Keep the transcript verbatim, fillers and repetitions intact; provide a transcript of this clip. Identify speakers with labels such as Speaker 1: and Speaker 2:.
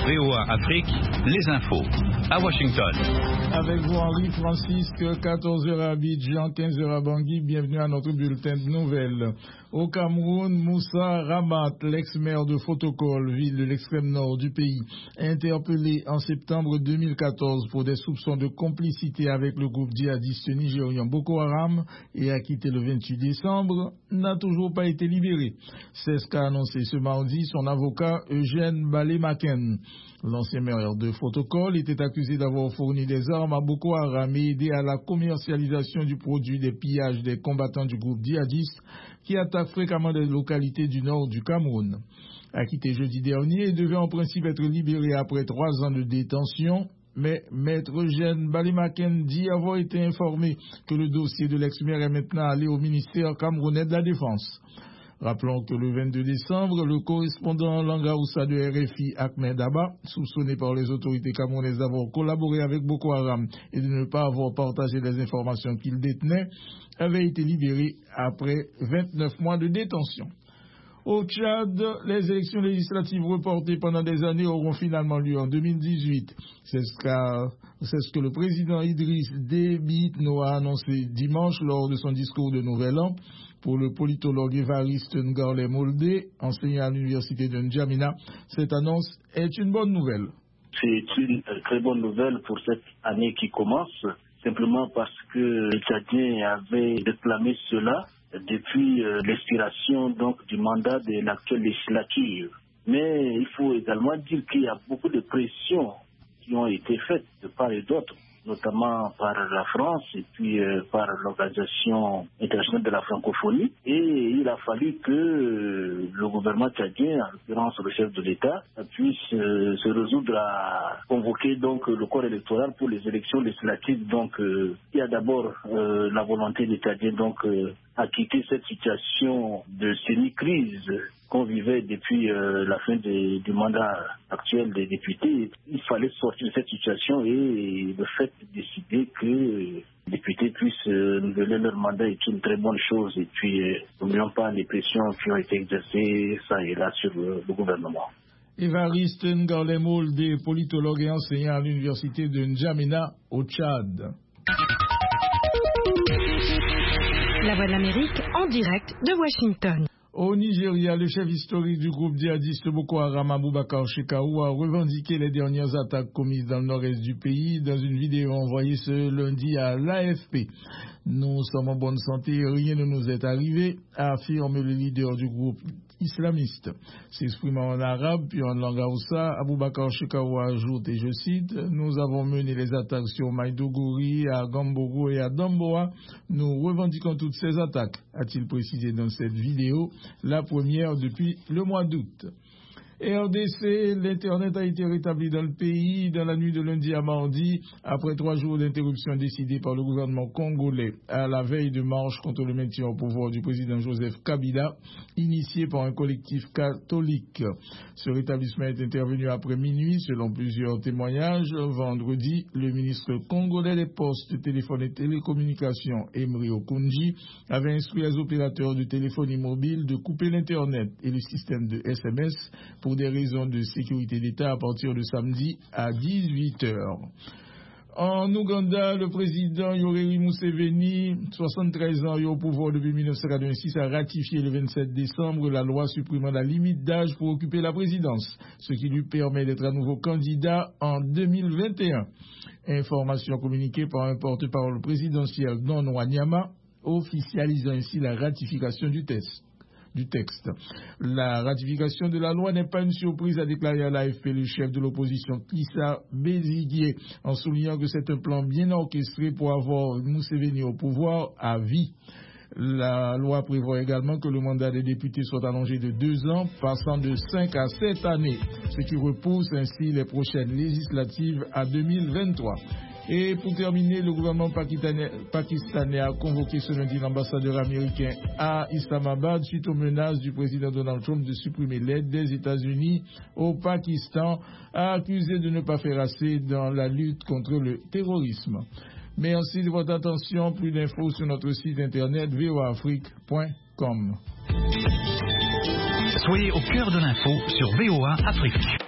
Speaker 1: V O A Afrique, les infos. À Washington.
Speaker 2: Avec vous, Henri Francisque, quatorze heures à Abidjan, quinze heures à Bangui. Bienvenue à notre bulletin de nouvelles. Au Cameroun, Moussa Ramat, l'ex-maire de Fotokol, ville de l'extrême nord du pays, interpellé en septembre deux mille quatorze pour des soupçons de complicité avec le groupe djihadiste nigérian Boko Haram et acquitté le vingt-huit décembre, n'a toujours pas été libéré. C'est ce qu'a annoncé ce mardi son avocat Eugène Balemaken. L'ancien maire de Fotokol était accusé d'avoir fourni des armes à Boko Haram et aidé à la commercialisation du produit des pillages des combattants du groupe djihadiste qui attaquent fréquemment des localités du nord du Cameroun. Acquitté jeudi dernier, il devait en principe être libéré après trois ans de détention, mais maître Eugène Balemaken dit avoir été informé que le dossier de l'ex-maire est maintenant allé au ministère camerounais de la Défense. Rappelons que le vingt-deux décembre, le correspondant Langa Oussa de R F I, Ahmed Abba, soupçonné par les autorités camerounaises d'avoir collaboré avec Boko Haram et de ne pas avoir partagé les informations qu'il détenait, avait été libéré après vingt-neuf mois de détention. Au Tchad, les élections législatives reportées pendant des années auront finalement lieu en deux mille dix-huit. C'est ce, qu'a, c'est ce que le président Idriss Déby Itno a annoncé dimanche lors de son discours de Nouvel An. Pour le politologue Évariste Ngarlé Moldé, enseignant à l'université de N'Djamena, cette annonce est une bonne nouvelle.
Speaker 3: C'est une très bonne nouvelle pour cette année qui commence, simplement parce que les Tchadiens avaient réclamé cela depuis euh, l'expiration donc du mandat de l'actuelle législature. Mais il faut également dire qu'il y a beaucoup de pressions qui ont été faites de part et d'autre, notamment par la France et puis euh, par l'Organisation internationale de la francophonie. Et il a fallu que euh, le gouvernement tchadien, en l'occurrence le chef de l'État, puisse euh, se résoudre à convoquer donc le corps électoral pour les élections législatives. Donc euh, il y a d'abord euh, la volonté des Tchadiens donc euh, à quitter cette situation de semi-crise qu'on vivait depuis euh, la fin des, du mandat actuel des députés. Il fallait sortir de cette situation et le fait de décider que les députés puissent euh, renouveler leur mandat est une très bonne chose. Et puis, euh, n'oublions pas les pressions qui ont été exercées ça et là sur le, le gouvernement.
Speaker 2: Évariste Ngarlé Moldé, politologue et enseignant à l'université de N'Djamena au Tchad.
Speaker 4: La Voix de l'Amérique en direct de Washington.
Speaker 2: Au Nigeria, le chef historique du groupe djihadiste Boko Haram, Abubakar Shekau, a revendiqué les dernières attaques commises dans le nord-est du pays dans une vidéo envoyée ce lundi à l'A F P. Nous sommes en bonne santé et rien ne nous est arrivé, affirme le leader du groupe islamiste. S'exprimant en arabe puis en langue Hausa, Abubakar Shekau ajoute, et je cite, « Nous avons mené les attaques sur Maiduguri, à Gambogo et à Damboa. Nous revendiquons toutes ces attaques », a-t-il précisé dans cette vidéo, la première depuis le mois d'août. R D C, l'Internet a été rétabli dans le pays dans la nuit de lundi à mardi, après trois jours d'interruption décidée par le gouvernement congolais à la veille de marche contre le maintien au pouvoir du président Joseph Kabila, initié par un collectif catholique. Ce rétablissement est intervenu après minuit, selon plusieurs témoignages. Vendredi, le ministre congolais des Postes, Téléphones et Télécommunications, Emery Okunji, avait instruit les opérateurs de téléphonie mobile de couper l'Internet et le système de S M S pour des raisons de sécurité d'État à partir de samedi à dix-huit heures. En Ouganda, le président Yoweri Museveni, soixante-treize ans et au pouvoir depuis mille neuf cent quatre-vingt-six, a ratifié le vingt-sept décembre la loi supprimant la limite d'âge pour occuper la présidence, ce qui lui permet d'être à nouveau candidat en deux mille vingt et un. Information communiquée par un porte-parole présidentiel, Don Wanyama, officialisant ainsi la ratification du test. du texte. La ratification de la loi n'est pas une surprise, a déclaré à l'A F P le chef de l'opposition Kissa Béziguier, en soulignant que c'est un plan bien orchestré pour avoir Museveni au pouvoir à vie. La loi prévoit également que le mandat des députés soit allongé de deux ans, passant de cinq à sept années, ce qui repousse ainsi les prochaines législatives à deux mille vingt-trois. Et pour terminer, le gouvernement pakistanais, pakistanais a convoqué ce lundi l'ambassadeur américain à Islamabad suite aux menaces du président Donald Trump de supprimer l'aide des États-Unis au Pakistan, accusé de ne pas faire assez dans la lutte contre le terrorisme. Merci de votre attention. Plus d'infos sur notre site internet v o a afrique point com.
Speaker 1: Soyez au cœur de l'info sur V O A Afrique.